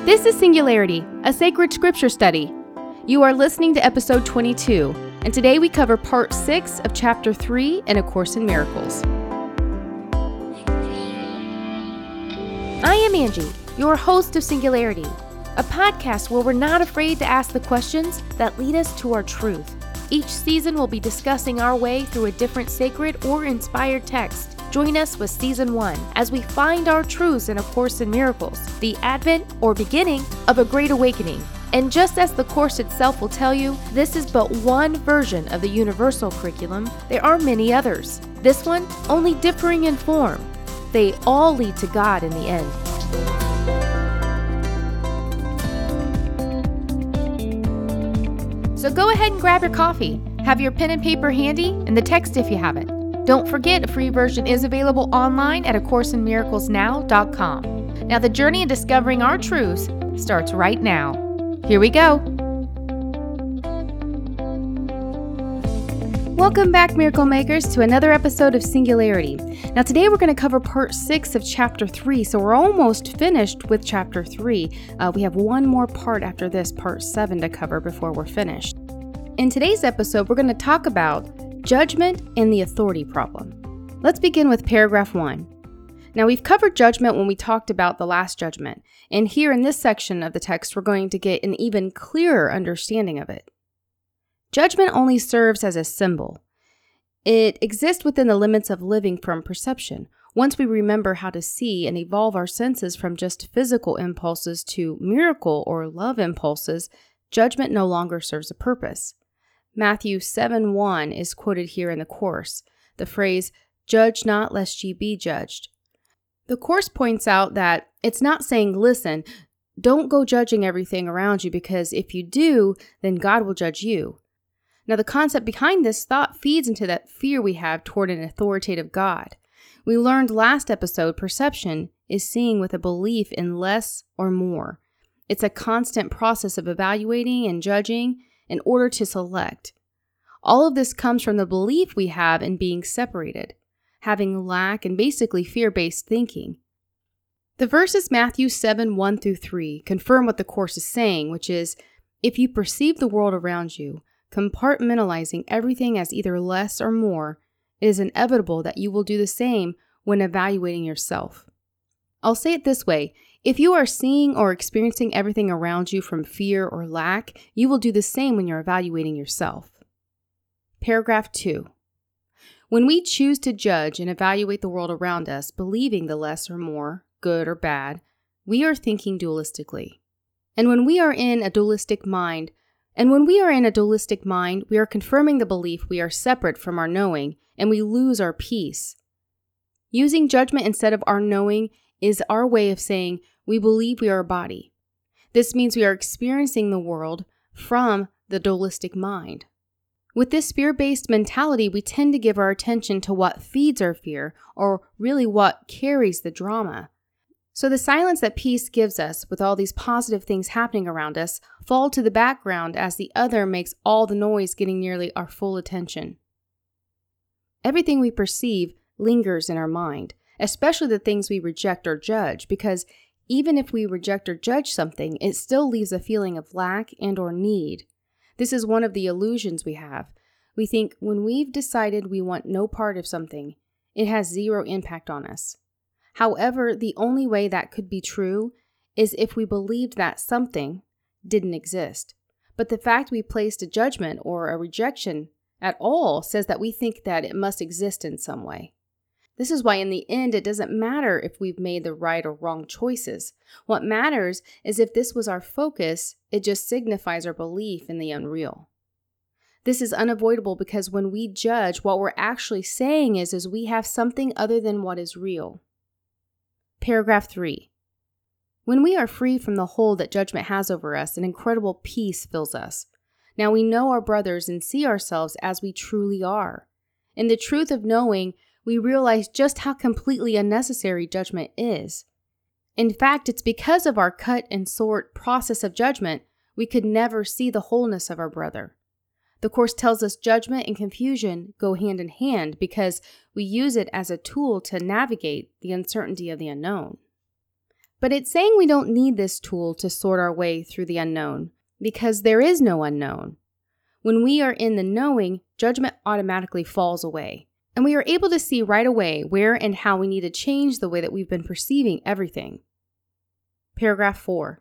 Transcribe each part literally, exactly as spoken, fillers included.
This is Singularity, a sacred scripture study. You are listening to episode twenty-two, and today we cover part six of chapter three in A Course in Miracles. I am Angie, your host of Singularity, a podcast where we're not afraid to ask the questions that lead us to our truth. Each season we'll be discussing our way through a different sacred or inspired text. Join us with Season one as we find our truths in A Course in Miracles, the advent or beginning of a great awakening. And just as the Course itself will tell you, this is but one version of the universal curriculum. There are many others. This one only differing in form. They all lead to God in the end. So go ahead and grab your coffee, have your pen and paper handy, and the text if you haven't. Don't forget, a free version is available online at a course in miracles now dot com. Now the journey in discovering our truths starts right now. Here we go. Welcome back, Miracle Makers, to another episode of Singularity. Now today we're going to cover part six of chapter three, so we're almost finished with chapter three. Uh, we have one more part after this, part seven, to cover before we're finished. In today's episode, we're going to talk about judgment and the authority problem. Let's begin with paragraph one. Now, we've covered judgment when we talked about the last judgment, and here in this section of the text, we're going to get an even clearer understanding of it. Judgment only serves as a symbol. It exists within the limits of living from perception. Once we remember how to see and evolve our senses from just physical impulses to miracle or love impulses, judgment no longer serves a purpose. Matthew seven one is quoted here in the Course, the phrase, "Judge not lest ye be judged." The Course points out that it's not saying, listen, don't go judging everything around you, because if you do, then God will judge you. Now, the concept behind this thought feeds into that fear we have toward an authoritative God. We learned last episode, perception is seeing with a belief in less or more. It's a constant process of evaluating and judging in order to select. All of this comes from the belief we have in being separated, having lack, and basically fear-based thinking. The verses Matthew seven one through three confirm what the Course is saying, which is, if you perceive the world around you, compartmentalizing everything as either less or more, it is inevitable that you will do the same when evaluating yourself. I'll say it this way. If you are seeing or experiencing everything around you from fear or lack, you will do the same when you're evaluating yourself. Paragraph two. When we choose to judge and evaluate the world around us, believing the less or more, good or bad, we are thinking dualistically. And when we are in a dualistic mind, and when we are in a dualistic mind, we are confirming the belief we are separate from our knowing, and we lose our peace. Using judgment instead of our knowing is our way of saying we believe we are a body. This means we are experiencing the world from the dualistic mind. With this fear-based mentality, we tend to give our attention to what feeds our fear, or really what carries the drama. So the silence that peace gives us, with all these positive things happening around us, fall to the background as the other makes all the noise, getting nearly our full attention. Everything we perceive lingers in our mind, especially the things we reject or judge, because even if we reject or judge something, it still leaves a feeling of lack and or need. This is one of the illusions we have. We think when we've decided we want no part of something, it has zero impact on us. However, the only way that could be true is if we believed that something didn't exist. But the fact we placed a judgment or a rejection at all says that we think that it must exist in some way. This is why in the end, it doesn't matter if we've made the right or wrong choices. What matters is if this was our focus, it just signifies our belief in the unreal. This is unavoidable because when we judge, what we're actually saying is, is we have something other than what is real. Paragraph three. When we are free from the hold that judgment has over us, an incredible peace fills us. Now we know our brothers and see ourselves as we truly are. In the truth of knowing, we realize just how completely unnecessary judgment is. In fact, it's because of our cut and sort process of judgment, we could never see the wholeness of our brother. The Course tells us judgment and confusion go hand in hand because we use it as a tool to navigate the uncertainty of the unknown. But it's saying we don't need this tool to sort our way through the unknown, because there is no unknown. When we are in the knowing, judgment automatically falls away, and we are able to see right away where and how we need to change the way that we've been perceiving everything. Paragraph four.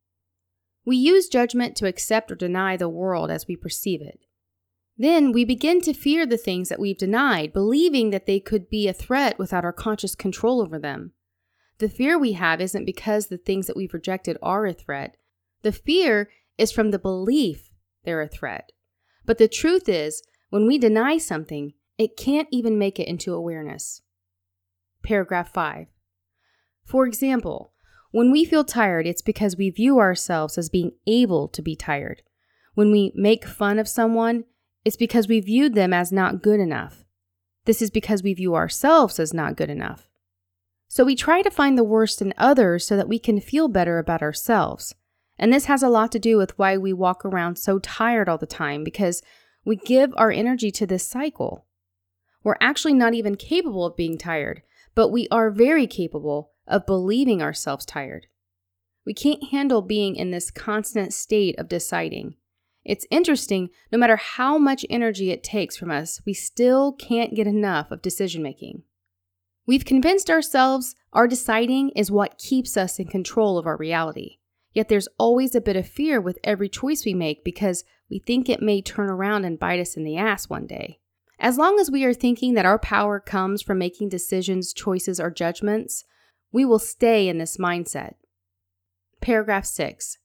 We use judgment to accept or deny the world as we perceive it. Then we begin to fear the things that we've denied, believing that they could be a threat without our conscious control over them. The fear we have isn't because the things that we've rejected are a threat. The fear is from the belief they're a threat. But the truth is, when we deny something, it can't even make it into awareness. Paragraph five. For example, when we feel tired, it's because we view ourselves as being able to be tired. When we make fun of someone, it's because we viewed them as not good enough. This is because we view ourselves as not good enough. So we try to find the worst in others so that we can feel better about ourselves. And this has a lot to do with why we walk around so tired all the time, because we give our energy to this cycle. We're actually not even capable of being tired, but we are very capable of believing ourselves tired. We can't handle being in this constant state of deciding. It's interesting, no matter how much energy it takes from us, we still can't get enough of decision-making. We've convinced ourselves our deciding is what keeps us in control of our reality. Yet there's always a bit of fear with every choice we make because we think it may turn around and bite us in the ass one day. As long as we are thinking that our power comes from making decisions, choices, or judgments, we will stay in this mindset. Paragraph six.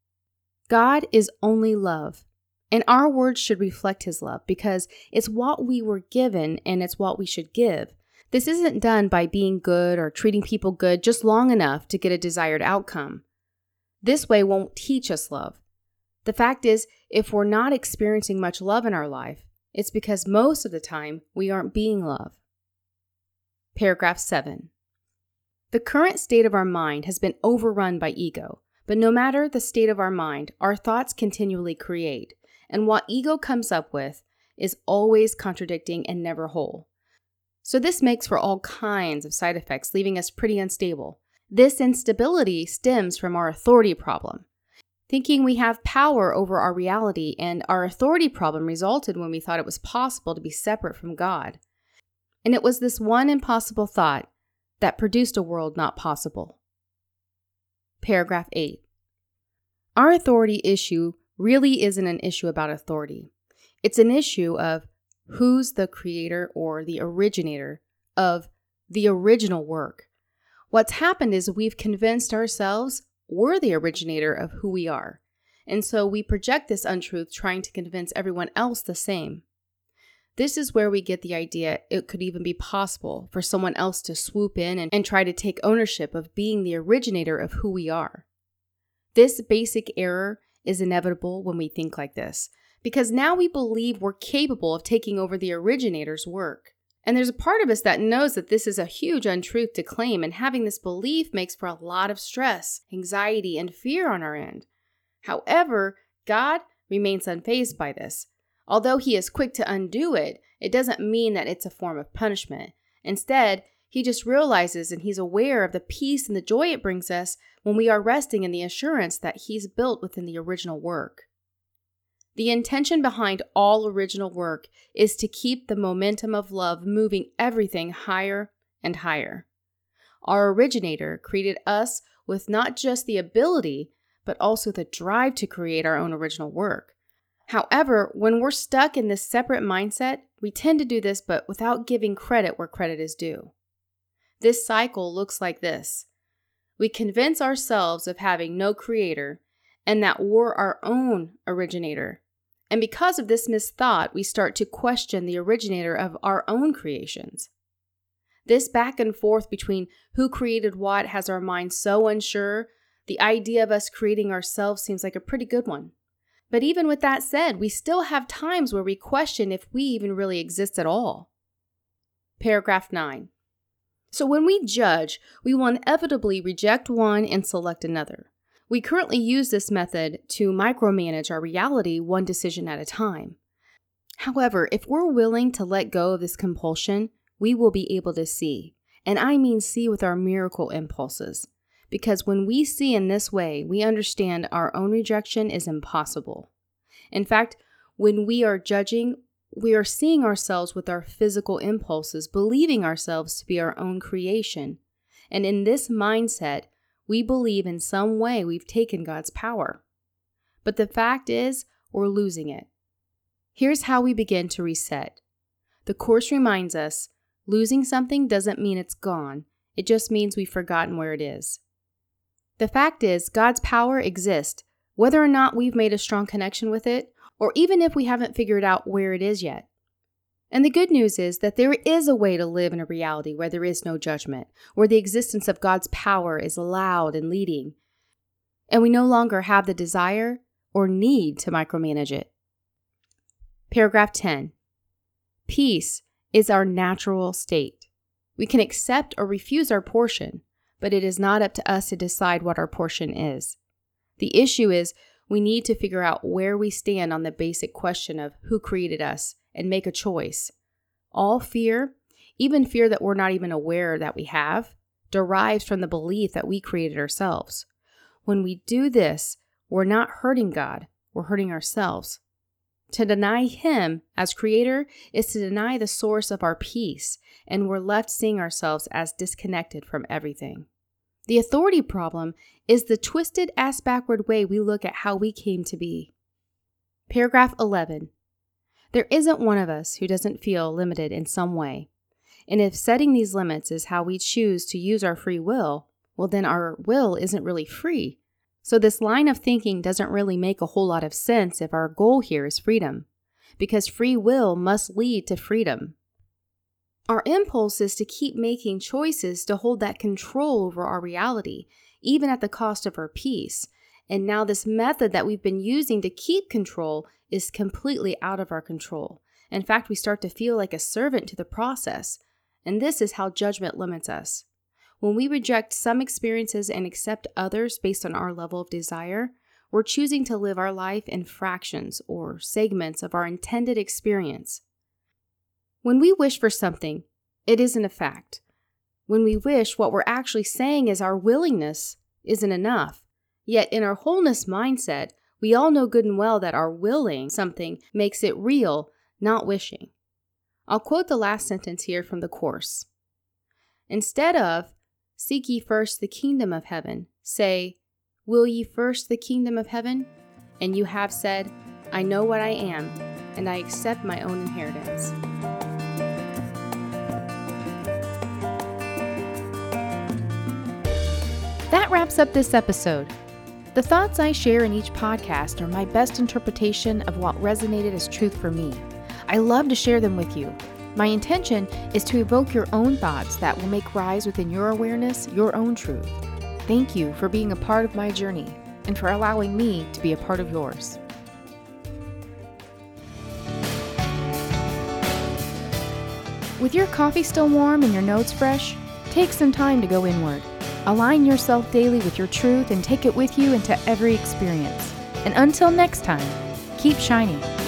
God is only love, and our words should reflect His love because it's what we were given and it's what we should give. This isn't done by being good or treating people good just long enough to get a desired outcome. This way won't teach us love. The fact is, if we're not experiencing much love in our life, it's because most of the time we aren't being love. Paragraph seven. The current state of our mind has been overrun by ego. But no matter the state of our mind, our thoughts continually create, and what ego comes up with is always contradicting and never whole. So this makes for all kinds of side effects, leaving us pretty unstable. This instability stems from our authority problem. Thinking we have power over our reality, and our authority problem resulted when we thought it was possible to be separate from God. And it was this one impossible thought that produced a world not possible. Paragraph eight. Our authority issue really isn't an issue about authority. It's an issue of who's the creator or the originator of the original work. What's happened is we've convinced ourselves we're the originator of who we are. And so we project this untruth trying to convince everyone else the same. This is where we get the idea it could even be possible for someone else to swoop in and, and try to take ownership of being the originator of who we are. This basic error is inevitable when we think like this, because now we believe we're capable of taking over the originator's work. And there's a part of us that knows that this is a huge untruth to claim, and having this belief makes for a lot of stress, anxiety, and fear on our end. However, God remains unfazed by this. Although He is quick to undo it, it doesn't mean that it's a form of punishment. Instead, He just realizes and He's aware of the peace and the joy it brings us when we are resting in the assurance that He's built within the original work. The intention behind all original work is to keep the momentum of love moving everything higher and higher. Our originator created us with not just the ability, but also the drive to create our own original work. However, when we're stuck in this separate mindset, we tend to do this but without giving credit where credit is due. This cycle looks like this. We convince ourselves of having no creator and that we're our own originator. And because of this misthought, we start to question the originator of our own creations. This back and forth between who created what has our mind so unsure, the idea of us creating ourselves seems like a pretty good one. But even with that said, we still have times where we question if we even really exist at all. Paragraph nine. So when we judge, we will inevitably reject one and select another. We currently use this method to micromanage our reality one decision at a time. However, if we're willing to let go of this compulsion, we will be able to see, and I mean see with our miracle impulses, because when we see in this way, we understand our own rejection is impossible. In fact, when we are judging, we are seeing ourselves with our physical impulses, believing ourselves to be our own creation. And in this mindset, we believe in some way we've taken God's power. But the fact is, we're losing it. Here's how we begin to reset. The Course reminds us, losing something doesn't mean it's gone. It just means we've forgotten where it is. The fact is, God's power exists, whether or not we've made a strong connection with it, or even if we haven't figured out where it is yet. And the good news is that there is a way to live in a reality where there is no judgment, where the existence of God's power is loud and leading, and we no longer have the desire or need to micromanage it. Paragraph ten. Peace is our natural state. We can accept or refuse our portion, but it is not up to us to decide what our portion is. The issue is we need to figure out where we stand on the basic question of who created us and make a choice. All fear, even fear that we're not even aware that we have, derives from the belief that we created ourselves. When we do this, we're not hurting God, we're hurting ourselves. To deny Him as creator is to deny the source of our peace, and we're left seeing ourselves as disconnected from everything. The authority problem is the twisted, ass-backward way we look at how we came to be. Paragraph eleven. There isn't one of us who doesn't feel limited in some way. And if setting these limits is how we choose to use our free will, well then our will isn't really free. So this line of thinking doesn't really make a whole lot of sense if our goal here is freedom, because free will must lead to freedom. Our impulse is to keep making choices to hold that control over our reality, even at the cost of our peace. And now this method that we've been using to keep control is completely out of our control. In fact, we start to feel like a servant to the process. And this is how judgment limits us. When we reject some experiences and accept others based on our level of desire, we're choosing to live our life in fractions or segments of our intended experience. When we wish for something, it isn't a fact. When we wish, what we're actually saying is our willingness isn't enough. Yet in our wholeness mindset, we all know good and well that our willing something makes it real, not wishing. I'll quote the last sentence here from the Course. Instead of, seek ye first the kingdom of heaven, say, will ye first the kingdom of heaven? And you have said, I know what I am, and I accept my own inheritance. That wraps up this episode. The thoughts I share in each podcast are my best interpretation of what resonated as truth for me. I love to share them with you. My intention is to evoke your own thoughts that will make rise within your awareness your own truth. Thank you for being a part of my journey and for allowing me to be a part of yours. With your coffee still warm and your notes fresh, take some time to go inward. Align yourself daily with your truth and take it with you into every experience. And until next time, keep shining.